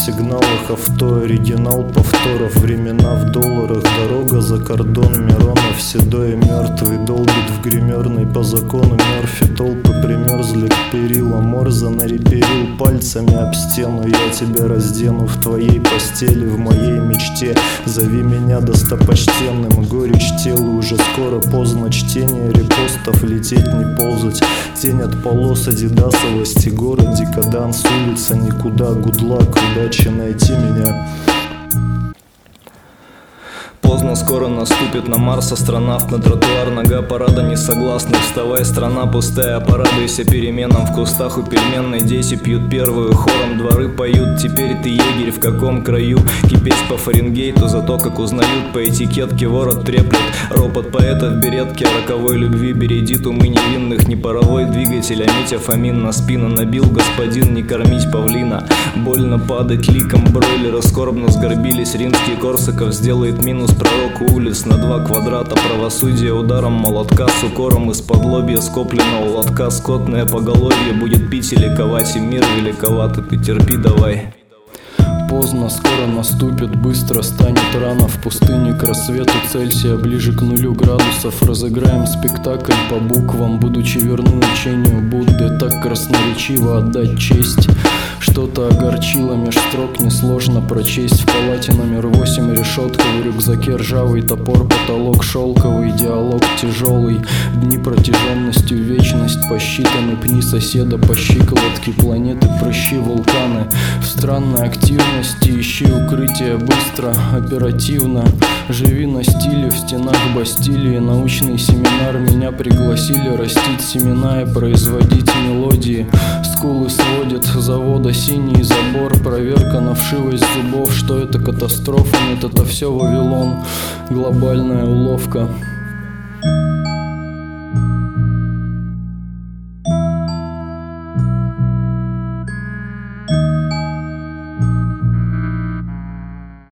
сигналах авто, оригинал повторов, времена в долларах, дорога за кордон, Миронов седой и мертвый долбит в гримерной по закону Мерфи. Толпы примерзли к перилам, Морзе нареперил пальцами об стену. Я тебя раздену в твоей постели, в моей мечте. Зови меня достопочтенным, горечь тела, уже скоро поздно. Чтение репостов, лететь не ползать, тень от полос адидасовости, город декаданс, улица никуда, гудлак, удачи найти меня. Поздно, скоро наступит на Марс астронавт, на тротуар нога парада несогласных. Вставай, страна пустая, порадуйся переменам. В кустах у пельменной дети пьют первую, хором дворы поют. Теперь ты егерь, в каком краю? Кипеть по Фаренгейту, за то, как узнают по этикетке. Ворот треплет, ропот поэта в беретке. О роковой любви бередит умы невинных. Не паровой двигатель, а Митя Фомин на спину набил. Господин, не кормить павлина. Больно падать ликом бройлера, скорбно сгорбились. Римский Корсаков сделает минус пророку улиц на 2 квадрата. Правосудие ударом молотка, с укором из-под лобья скопленного лотка. Скотное поголовье будет пить и ликовать, и мир великоват, и ты терпи давай. Поздно, скоро наступит, быстро станет рано. В пустыне к рассвету Цельсия ближе к 0 градусов. Разыграем спектакль по буквам, будучи верны учению Будды. Так красноречиво отдать честь. Что-то огорчило меж строк, несложно прочесть. В палате номер 8 решетка, в рюкзаке ржавый топор, потолок шелковый, диалог тяжелый. Дни протяженностью вечность, посчитаны пни соседа по щиколотке, планеты, прыщи, вулканы. В странной активности ищи укрытие быстро, оперативно. Живи на стиле, в стенах Бастилии. Научный семинар, меня пригласили растить семена и производить мелодии. Скулы сводит завода синий забор, проверка на вшивость зубов. Что это катастрофа? Нет, это все Вавилон, глобальная уловка.